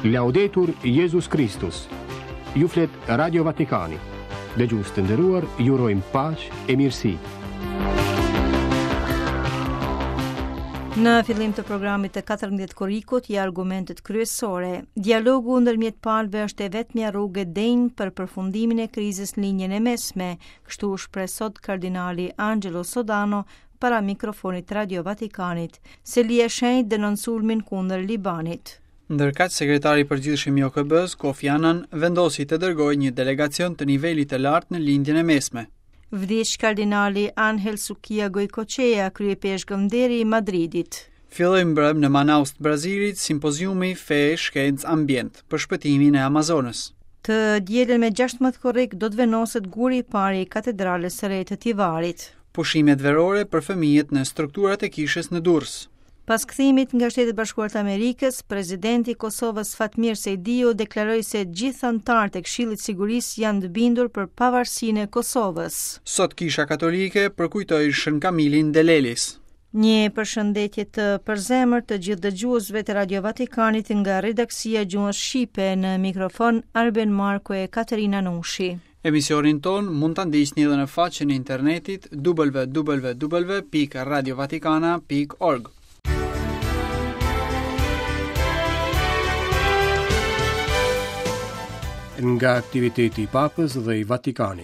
Laudetur Jesus Christus. Ju flet Radio Vatikani. Dëgjues të nderuar, ju urojmë paqë e mirësi. Në fillim të programit të 14 korikut, ja argumentet kryesore. Dialogu ndërmjet palëve është e vetmja rrugë e denjë për përfundimin e krizës në linjën e mesme, kështu shpreh sot kardinali Angelo Sodano para mikrofonit Radio Vatikanit. Selia e shenjtë dënon sulmin kundër Libanit. Ndërkaq sekretari i përgjithshëm i OKB-s, Kofi Annan, vendosi të dërgojë një delegacion të nivelit të lartë në lindjen e mesme. Vdiq kardinali Angel Sukia Goicoechea, kryepeshkëm deri i Madridit. Filloi mbrëm në Manaus të Brazilit simpoziumi Fe, Shkencë, Ambient për shpëtimin e Amazonës. Të dielën me 16 korrik do të venoset guri i parë i katedrales së re të Tivarit. Pushimet verore për fëmijët në strukturat e kishës në Durrës. Pas kthimit nga Shtetet Bashkuara të Amerikës, presidenti i Kosovës Fatmir Sejdiu deklaroi se gjithë anëtarët e Këshillit të Sigurisë janë të bindur për pavarësinë e Kosovës. Sot Kisha Katolike përkujtoi Shën Kamilin Delelis. Një përshëndetje të përzemër të gjithë dëgjuesve të Radio Vatikanit nga redaksia Gjuhës Shqipe, në mikrofon Arben Marko e Katerina Nushi. Emisionin ton mund ta ndiqni edhe në faqen e internetit www.radiovaticana.org. Nga aktiviteti i Papës dhe i Vatikanit.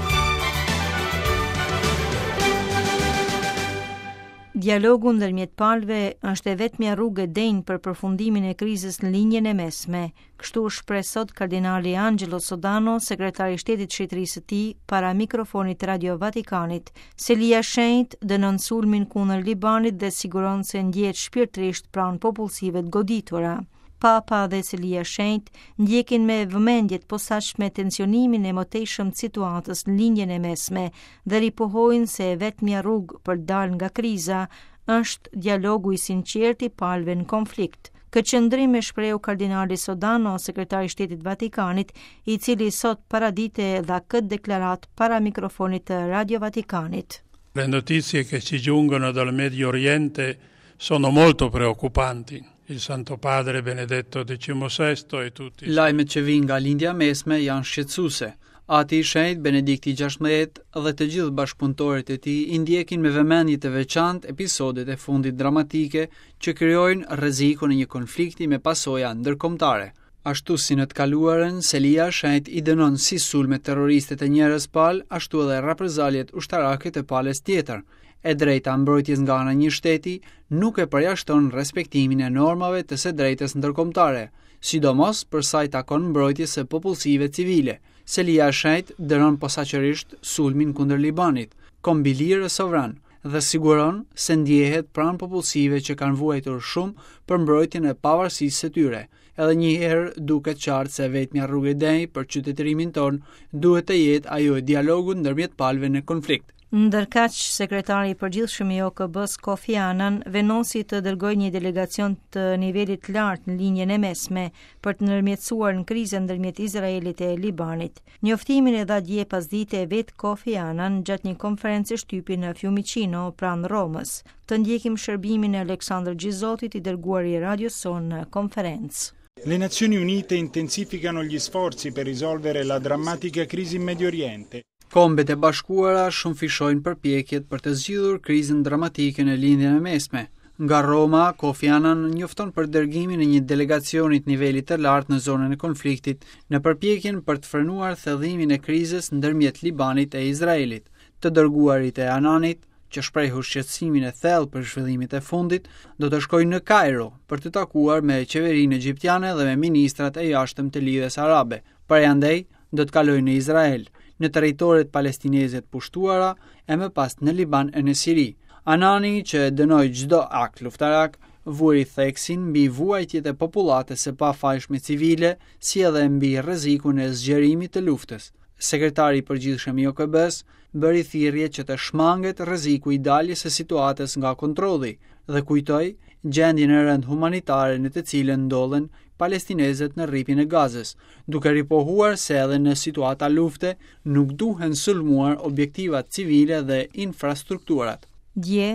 Dialogu ndërmjet palëve është e vetmja rrugë e denjë për përfundimin e krizës në linjën e mesme, kështu shpreh sot kardinali Angelo Sodano, sekretari i Shtetit të Shoqërisë së tij, para mikrofonit Radio Vatikanit. Selia e shenjtë dënon sulmin kundër Libanit dhe siguron se ndjehet shpirtërisht pranë popullsive të goditura. Papa dhe Selia e shenjtë ndjekin me vëmendje të posaçme tensionimin e mëtejshëm të situatës në linjën e mesme dhe ripohojnë se vetmja rrugë për të dalë nga kriza është dialogu i sinqertë i palëve në konflikt. Këtë qëndrim e shprehu kardinali Sodano, sekretari i Shtetit Vatikanit, i cili sot paradite dha këtë deklarat para mikrofonit të Radio Vatikanit. Le notizie che ci giungono dal Medio Oriente sono molto preoccupanti. Il Santo Padre Benedetto XVI e tutti. Lajmet që vijnë nga lindja mesme janë shqetësuese. Ati i shenjtë Benedikti XVI dhe të gjithë bashkëpunëtorët e tij i ndjekin me vëmendje të veçantë episodet e fundit dramatike që krijojnë rrezikun e një konflikti me pasoja ndërkombëtare. Ashtu si në të kaluarën, Selia e shenjtë i dënon si sulmet terroriste të njerëz palë, ashtu edhe reprezaljet ushtarake të palës tjetër. E drejta mbrojtjes nga ana një shteti nuk e përjashton respektimin e normave të së drejtës ndërkombëtare, sidomos për sa i takon mbrojtjes së popullsive civile. Selia e shenjtë dënon posaçërisht sulmin kundër Libanit, kombi lirë sovran, dhe siguron se ndjehet pranë popullsive që kanë vuajtur shumë për mbrojtjen e pavarësisë së tyre. Edhe një herë duket qartë se vetmja rrugë e denjë për qytetërimin ton duhet të jetë ajo e dialogut ndërmjet palëve në konflikt. Ndërkaq, sekretari i përgjithshëm i OKB-s Kofi Annan vendosi të dërgojë një delegacion të nivelit të lartë në linjën e mesme për të ndërmjetësuar në krizën ndërmjet Izraelit e Libanit. Njoftimin e dha dje pasdite vet Kofi Annan gjatë një konferencë shtypi në Fiumicino pranë Romës. Të ndjekim shërbimin e Aleksandr Gjizotit, i dërguar i radios son në konferencë. Le Nazioni Unite intensificano gli sforzi per risolvere la drammatica crisi in Medio Oriente. Kombet e bashkuara shumë fishojnë përpjekjet për të zgjidhur krizën dramatike në lindjen e mesme. Nga Roma, Kofi Annan njofton për dërgimin e një delegacioni të nivelit të lartë në zonën e konfliktit në përpjekjen për të frenuar thellëzimin e krizës ndërmjet Libanit e Izraelit. Të dërguarit e Annanit, që shprehu shqetësimin e thellë për zhvillimet e fundit, do të shkojnë në Kairo për të takuar me qeverinë egjiptiane dhe me ministrat e jashtëm të lidhjes arabe. Përjandej do të kalojnë në Izrael, në territoret palestineze të pushtuara e më pas në Liban e në Siri. Annani, që dënoi çdo akt luftarak, vuri theksin mbi vuajtjet e popullatës së pafajshme civile, si edhe mbi rrezikun e zgjerimit të luftës. Sekretari i përgjithshëm i OKB-s bëri thirrje që të shmanget rreziku i daljes së situatës nga kontrolli dhe kujtoi gjendjen e rëndë humanitare në të cilën ndodhen palestinezët në rripin e Gazës, duke ripohuar se edhe në situata lufte nuk duhen sulmuar objektivat civile dhe infrastrukturat. Dje,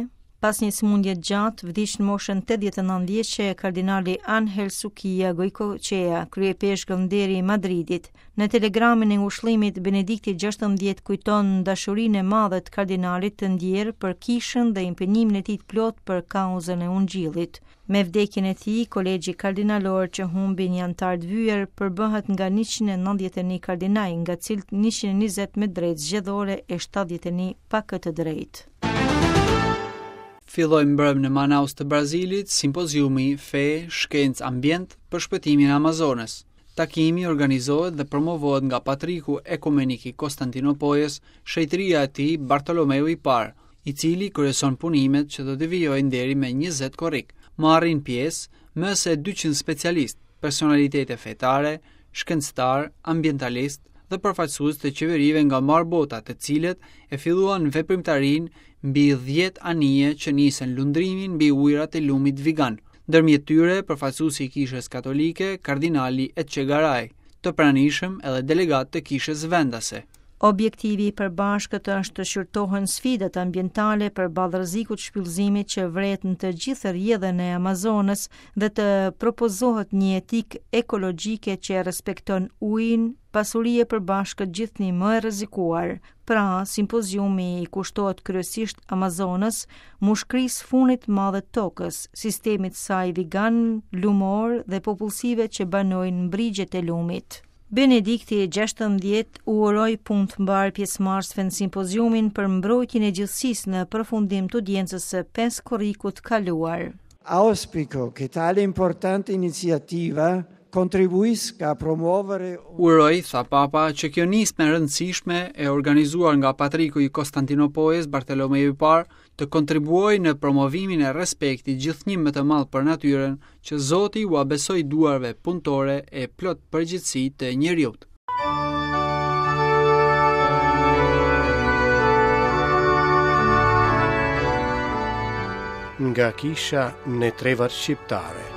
Pas një sëmundje gjatë, vdiq në moshën 89 vjeçe kardinali Angel Suquia Goicoechea, kryepeshk nderi i Madridit. Në telegramin e ngushëllimit, Benedikti XVI kujton dashurinë e madhe të kardinalit të ndjerë për kishën dhe impendimin e tij të plot për kauzën e Ungjillit. Me vdekjen e tij, kolegji kardinalor që humbi një antar të vyer përbëhet nga 191 kardinaj, nga cilët 120 me drejtë zgjedhore e 71 pa këtë drejtë. Filloi mbrëm në Manaus të Brazilit simpoziumi Fe, Shkencë, Ambient për shpëtimin e Amazonës. Takimi organizohet dhe promovohet nga Patriku Ekumenik i Konstantinopolës, Shejtëria e tij Bartolomeu i Parë, i cili kryeson punimet që do të vijojnë deri me 20 korrik. Marrin pjesë më se 200 specialistë, personalitete fetare, shkencëtar, ambientalist dhe përfaqësues të qeverive nga marrë bota, të cilët e filluan veprimtarinë mbi 10 anije që nisën lundrimin mbi ujërat e lumit Vigan. Ndërmjet tyre, përfaqësuesi i Kishës Katolike, kardinali Etchegaray, të pranishëm edhe delegat të Kishës Vendase. Objektivi i përbashkët është të shqyrtohen sfidat ambientale përballë rrezikut shpillëzimit që vret në të gjithë rrjedhën e Amazonës dhe të propozohet një etikë ekologjike që respekton ujin, pasuri e përbashkët gjithnjë më e rrezikuar. Pra, simpoziumi i kushtohet kryesisht Amazonës, mushkërisë funit të madhe të tokës, sistemit saj Vigan, lumor dhe popullsive që banojnë mbrigjet e lumit. Benedikti XVI u uroi punë të mbar pjesëmarrësve në simpoziumin për mbrojtjen e gjithësisë në përfundim të audiencës së 5 korrikut kaluar. Auspico che tale importante iniziativa contribuisca a promuovere. Uroj, tha Papa, që kjo nismë e rëndësishme e organizuar nga Patriku i Konstantinopolës Bartolomeu i Parë të kontribuojë në promovimin e respektit gjithnjë më të madh për natyrën që Zoti u abesoi duarve punëtore e plot përgjithësi të njerëzit. Nga kisha në trevat shqiptare.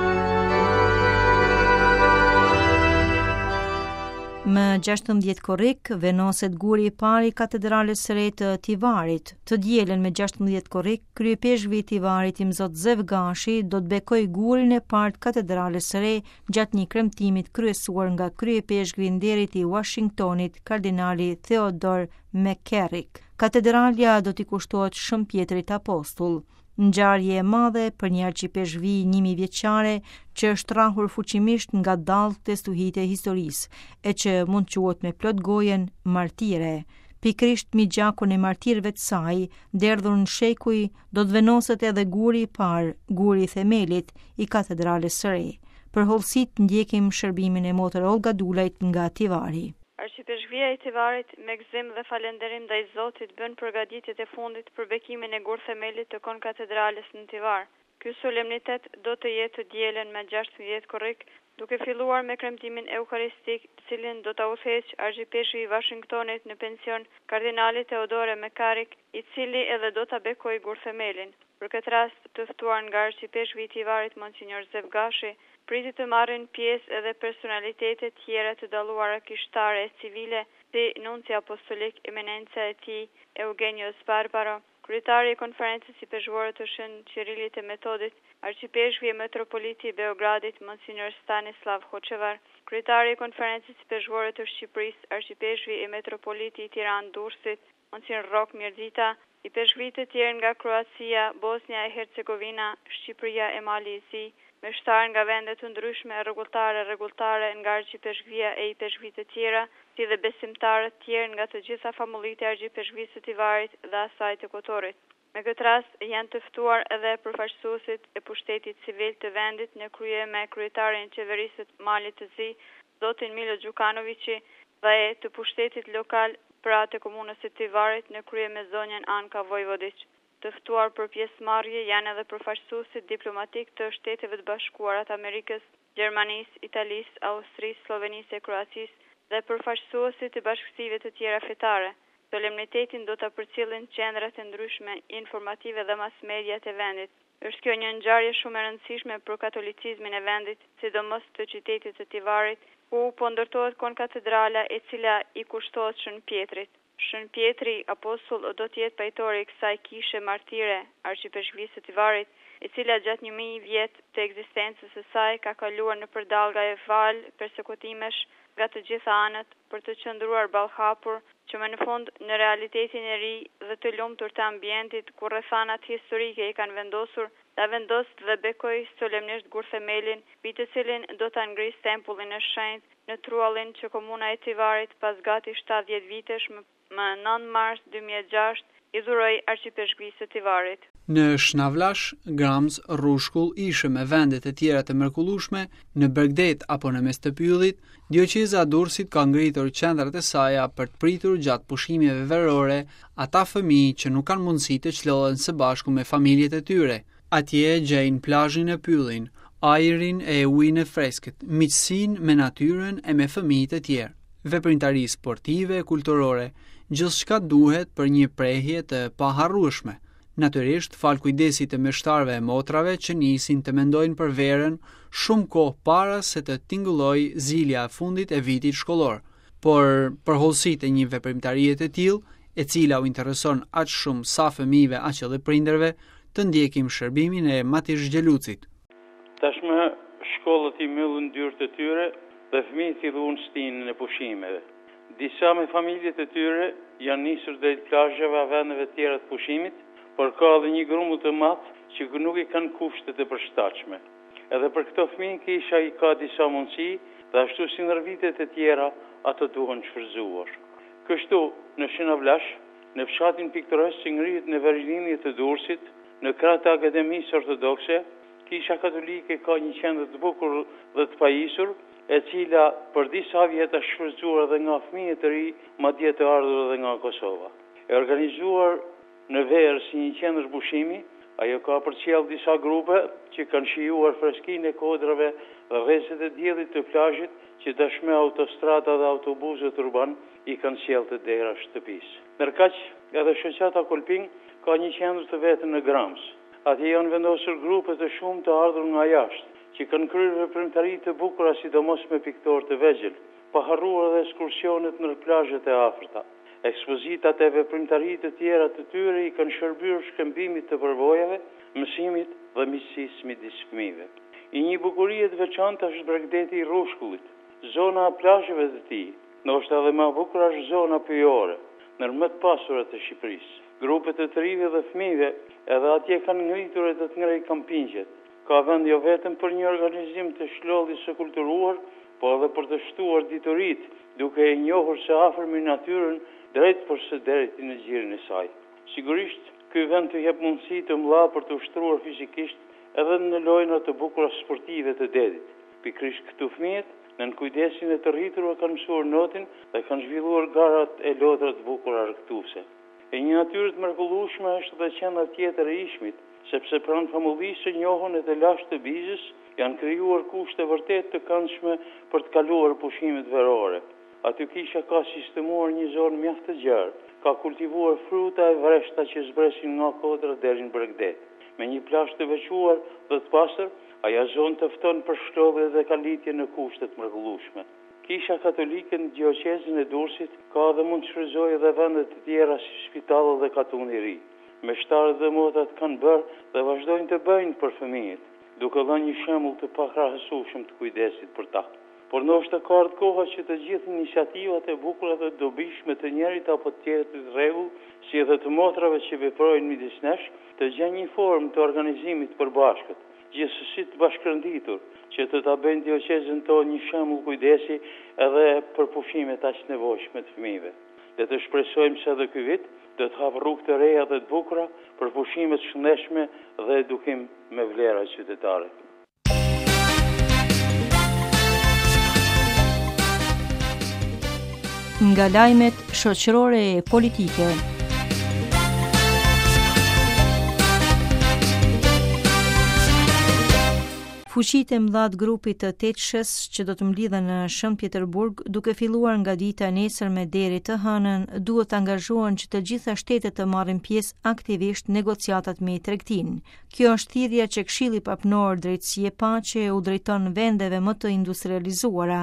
Më 16 korrik, venoset guri i parë i katedrales së re të Tivarit. Të dielën me 16 korrik, kryepeshkvi i Tivarit i Zot Zevgashi do të bekoj gurin e parë të katedrales së re gjatë një kremtimit kryesuar nga kryepeshkvi i nderit i Washingtonit, kardinali Theodore McCarrick. Katedralja do t'i kushtohet Shën Pjetrit Apostull. Ngjarje e madhe për një arqipeshkvi 1000 vjeçare që është rrahur fuqimisht nga dallët e stuhitë e historisë e që mund quhet me plot gojen martire. Pikrisht mbi gjakun e martirëve të saj, derdhur në shekuj, do të venoset edhe guri i parë, guri i themelit i katedrales së re. Për hollësit ndjekim shërbimin e motor Olga Dulajt nga Tivari. Arqipeshkvia e Tivarit me gëzim dhe falënderim ndaj Zotit bën përgatitjet e fundit për bekimin e gur themelit të konkatedrales në Tivar. Ky solemnitet do të jetë të dielën me 16 korrik, duke filluar me kremtimin eukaristik, të cilin do ta udhëheqë arqipeshkvi i Washingtonit në pension kardinali Theodore McCarrick, i cili edhe do ta bekojë gur themelin. Për këtë rast, të ftuar nga arqipeshkvi i Tivarit Monsignor Zevgashi, pritet të marrin pjesë edhe personalitete tjera të dalluara kishtare e civile, si nunci apostolik eminenca e tij Eugenios Barbaro, kryetari i konferencës i peshqore të Shën Qirilit e Metodit, arqipeshkvi e metropoliti i Beogradit Monsignor Stanislav Hoxhevar, kryetari i konferencës i peshqore të Shqipërisë, arqipeshkvi e metropoliti i Tiranë Durrësit Monsignor Rok Mirdita, i peshqvi të tjerë nga Kroacia, Bosnia e Hercegovina, Shqipëria e Mali i Zi, me shtarë nga vende të ndryshme rregulltare nga arqipeshkvia e i peshqvisë të tjera, si dhe besimtarët tjerë nga të gjitha famullitë e arqipeshkvisë së Tivarit dhe asaj të Kotorit. Me këtë rast janë të ftuar edhe përfaqësuesit e pushtetit civil të vendit në krye me kryetarin e qeverisë të Malit të Zi, zotin Milo Gjukanovići, dhe të pushtetit lokal pra të komunës së Tivarit në krye me zonjën Anka Vojvodić. Të ftuar për pjesëmarrje janë edhe përfaqësuesit diplomatik të Shteteve të Bashkuara të Amerikës, Gjermanisë, Italisë, Austrisë, Slovenisë e Kroacisë dhe përfaqësuesit të bashkësive të tjera fetare. Solemnitetin do ta përcjellin qendrat e ndryshme informative dhe mass mediat e vendit. Është kjo një ngjarje shumë e rëndësishme për katolicizmin e vendit, sidomos të qytetit të Tivarit, ku po ndërtohet konkatedrala e cila i kushtohet Shën Pjetrit. Shën Pietri Apostull do të jetë pajtori i kësaj kishe martire Arqipeshqvisë së Tivarit, e cila gjatë 1000 vjet të ekzistencës së saj ka kaluar në përdallga e val persekutimesh nga të gjitha anët për të qëndruar ballhapur, që më në fund në realitetin e ri dhe të lumtur të ambientit ku rrethanat historike i kanë vendosur, ta vendost dhe bekoj solemnisht gurthemelin, mbi të cilin do ta ngrisë tempullin e shenjtë në truallin që komuna e Tivarit pas gati 70 vitesh më 9 mars 2006 i dhuroi Arqipeshqvisë së Tivarit. Në Shnavllash, Gramz, Rrushkull, Ishëm e vendet e tjera të mrekullueshme, në Bregdet apo në mes të pyllit, Dioqeza e Durrësit ka ngritur qendrat e saj për të pritur gjatë pushimeve verore ata fëmijë që nuk kanë mundësi të çlodhen së bashku me familjet e tyre. Atje gjejnë plazhin e pyllin, ajrin e ujin e freskët, miqësinë me natyrën e me fëmijët e tjerë, veprimtari sportive e kulturore, gjithçka duhet për një prehje të paharrueshme. Natyrisht, fal kujdesit të meshtarëve e motrave që nisin të mendojnë për verën shumë kohë para se të tingëllojë zilja e fundit e vitit shkollor, por për hollësitë e një veprimtarie të tillë, e cila u intereson aq shumë sa fëmijëve aq edhe prindërve, të ndjekim shërbimin e Matish Gjelucit. Tashmë shkollat i mbyllën dyert e tyre dhe fëmijët filluan shtinën e pushimeve. Disa me familjet e tyre janë nisur drejt plazheve a vendeve tjera të pushimit, por ka dhe një grumbull të madh që nuk i kanë kushtet e përshtatshme. Edhe për këto fëmijë kisha i ka disa mundësi dhe ashtu si ndër vitet e tjera ato duhen shfrytzuar. Kështu, në Shnavllash, në fshatin piktoresk që ngrihet në vazhdimje të Durrësit, në krah të Akademisë Ortodokse, kisha katolike ka një qendër të bukur dhe të pajisur, e cila për disa vjet është shfrytzuar edhe nga fëmijë të ri, madje të ardhur edhe nga Kosova. E organizuar në verë si një qendër pushimi, ajo ka përcjell disa grupe që kanë shijuar freskinë e kodrave dhe rrezet e diellit të plazhit që dashme autostrada dhe autobuset urban i kanë sjellë të dera shtëpisë. Ndërkaq, edhe shoqata Kolping ka një qendër të vetën në Gramz. Atje janë vendosur grupe të shumë të ardhur nga jashtë, që kanë kryer veprimtari të bukura sidomos me piktorë të vegjël, pa harruar edhe ekskursionet në plazhet e afërta. Ekspozitat e veprimtarisë të tjera të tyre i kanë shërbyer shkëmbimit të përvojave, mësimit dhe miqësisë midis fëmijëve. I një bukurie të veçantë është Bregdeti i Rrushkullit, zona e plazheve të tij, ndoshta edhe më e bukur është zona pyjore, ndër më të pasurat të Shqipërisë. Grupet e të rive dhe fëmijëve edhe atje kanë ngritur e të ngrej kampingjet. Ka vend jo vetëm për një organizim të shlolljes së kulturuar, po edhe për të shtuar diturit, duke e njohur së afërmi natyrën drejt për së deri në gjirin e saj. Sigurisht, ky vend të jep mundësi të mëdha për të ushtruar fizikisht edhe në lojra të bukura sportive të dedit. Pikërisht këtu fëmijët, nën kujdesin e të rriturve kanë mësuar notin dhe kanë zhvilluar garat e lodra të bukura argëtuese. E një natyrë të mrekullueshme është edhe qendra tjetër e Ishmit, sepse pranë famullisë së njohur e të lashtë të Bizës janë krijuar kushte vërtet të këndshme për të kaluar pushimet verore. Aty kisha ka sistemuar një zonë mjaft të gjerë, ka kultivuar fruta e vreshta që zbresin nga kodra deri në Bregdet. Me një plazh të veçuar dhe të pastër, ajo zonë të fton për shkëlqye dhe kalitje në kushte të mrekullueshme. Kisha katolike në Dioqezën e Durrësit ka dhe mund të shfrytëzojë edhe vende të tjera si spitalli dhe Katuni i Ri. Meshtarët dhe motrat kanë bërë dhe vazhdojnë të bëjnë për fëmijët, duke dhënë një shembull të pakrahasueshëm të kujdesit për ta. Por ndoshta ka ardhur koha që të gjithë iniciativat e bukura dhe dobishme të njërit apo të tjetrit të rregull, si edhe të motrave që veprojnë midis nesh, të gjejnë një formë të organizimit të përbashkët, gjithsesi të bashkërnditur, që të ta bëjnë Dioqezën tonë një shembull kujdesi edhe për pushimet aq nevojshme të fëmijëve. Le të shpresojmë se edhe ky vit do të hap rrugë të reja dhe të bukura për pushime të shëndetshme dhe edukim me vlera qytetare. Nga lajmet shoqërore e politike. Fuqitë e mëdha të grupit të Tetshës që do të mblidhen në Shën Pjeterburg, duke filluar nga dita e nesërme deri të hënën, duhet të angazhohen që të gjitha shtetet të marrin pjesë aktivisht negociatat me tregtinë. Kjo është thirrja që Këshilli Papnor Drejtësi e Paqe u drejton vendeve më të industrializuara.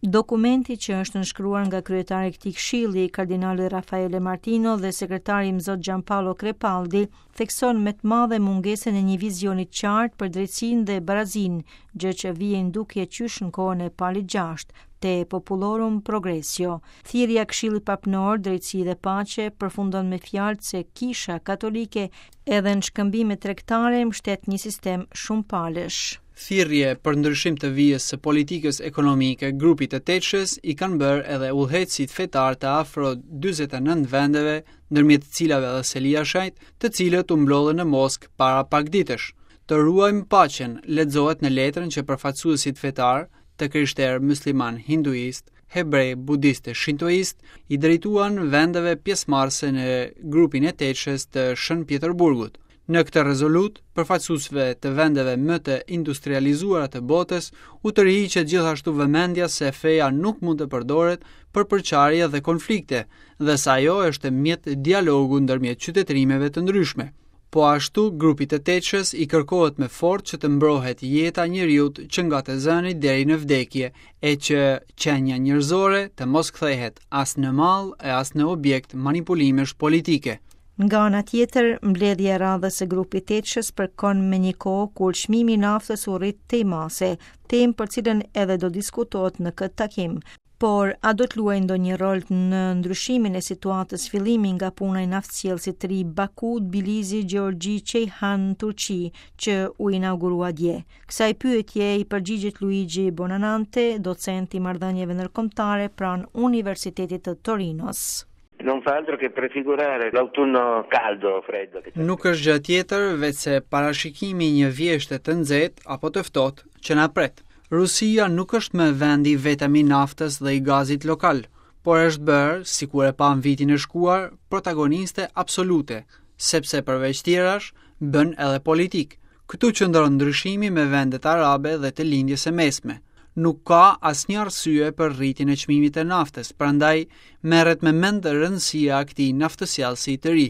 Dokumenti që është nënshkruar nga kryetari i këtij këshilli, kardinali Raffaele Martino dhe sekretari i Zot Gianpaolo Crepaldi, thekson me të madhe mungesën e një vizioni të qartë për drejtsinë dhe barazinë, gjë që vjen duke qysh në kohën e Palit VI, te Populorum Progressio. Thirrja e Këshillit Papnor, drejtësi dhe paqe përfundon me fjalët se Kisha Katolike edhe në shkëmbime tregtare mbështet një sistem shumë palësh. Thirrje për ndryshim të vijës së politikës ekonomike grupit të Tetshës i kanë bërë edhe udhëheqësit fetar të afro 49 vendeve, ndërmjet të cilave dhe Seliashajt, të cilët u mblodhen në Moskë para pak ditësh. Të ruajmë paqen, lexohet në letrën që përfaqësuesit fetar të krishterë musliman, hinduist, hebrej, budist e shintoist i drejtuan vendeve pjesëmarrëse në grupin e Tetshës të Shën Pjeterburgut. Në këtë rezolut, përfaqësuesve të vendeve më të industrializuara të botës u tërhiqet gjithashtu vëmendja se feja nuk mund të përdoret për përçarje dhe konflikte, dhe sa ajo është mjet dialogu ndërmjet qytetërimeve të ndryshme. Po ashtu, grupit të Tetshës i kërkohet me forcë që të mbrohet jeta e njeriut që nga të zëni deri në vdekje, e që qenia njerëzore të mos kthehet as në mall e as në objekt manipulimesh politike. Nga ana tjetër, mbledhja e radhës së grupit Tetshës përkon me një kohë kur çmimi i naftës u rrit tej mase, temë për cilën edhe do diskutohet në këtë takim. Por a do të luajë ndonjë rol në ndryshimin e situatës fillimi nga puna e naftësjellësit të ri Baku, Tbilisi, Gjeorgji, Ceyhan, Turqi, që u inaugurua dje? Kësaj pyetje i përgjigjet Luigi Bonanante, docent i marrëdhënieve ndërkombëtare pranë Universitetit të Torinos. Non fa altro che prefigurare l'autunno caldo, freddo. Nuk është gjë tjetër veçse parashikimi i një vjeshte të nxehtë apo të ftohtë që na pret. Rusia nuk është më vendi vetëm i naftës dhe i gazit lokal, por është bërë, sikur e pam vitin e shkuar, protagoniste absolute, sepse përveç tjerash bën edhe politik. Këtu qëndron ndryshimi me vendet arabe dhe të lindjes së mesme. Nuk ka asnjë arsye për rritjen e çmimit të naftës, prandaj merret me mend rëndësia e këtij naftësjellësi të ri.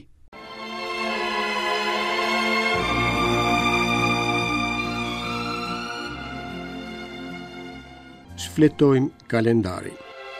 Shfletojmë kalendarin.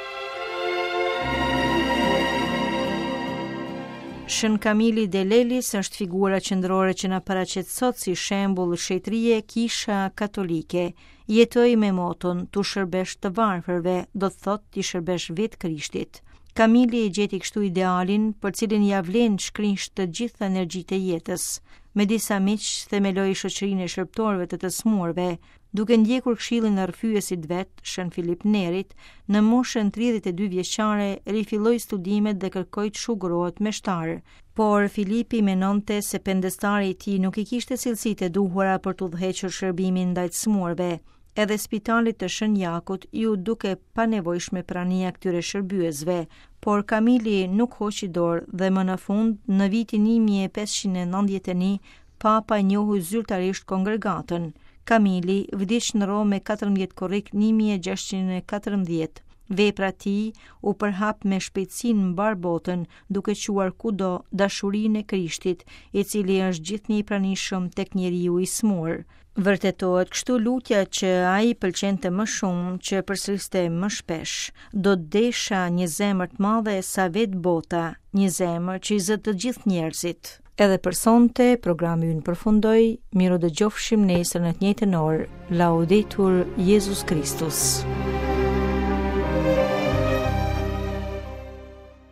Shën Kamili Delelis është figura qendrore që na paraqet sot si shembull shetërie Kisha Katolike. Jetoi me moton tu shërbesh të varfërve, do të thotë ti shërbesh vetë Krishtit. Kamili e gjeti kështu idealin për cilin ja vlen shkrinj të gjitha energjitë e jetës. Me disa miq themeloi shoqërinë e shërbëtorëve të smurve, duke ndjekur këshillin e rrëfyesit vet, Shën Filip Nerit, në moshën 32 vjeçare rifilloi studimet dhe kërkoi të shugurohet meshtar. Por Filipi menonte se pendestari i tij nuk i kishte cilësitë e duhura për të udhëhequr shërbimin ndaj të smurve. Edhe spitalit të Shën Jakut ju duke pa nevojshme prania këtyre shërbyesve, por Kamili nuk hoqi dorë dhe më në fund, në vitin 1591, Papa njohui zyrtarisht kongregatën. Kamili vdiq në Rom me 14 korrik 1614. Vepra e tij u përhap me shpejtësinë mbar botën, duke quar kudo dashurinë e Krishtit, i cili është gjithnjë i pranishëm tek njeriu i smur. Vërtetohet kështu lutja që ai pëlqente më shumë që përsëriste më shpesh. Do të desha një zemër të madhe sa vetë bota, një zemër që i zë të gjithë njerëzit. Edhe për sonte, programi ynë përfundoi, miru dëgjofshim nesër në të njëjtën orë. Laudetur Jesus Christus.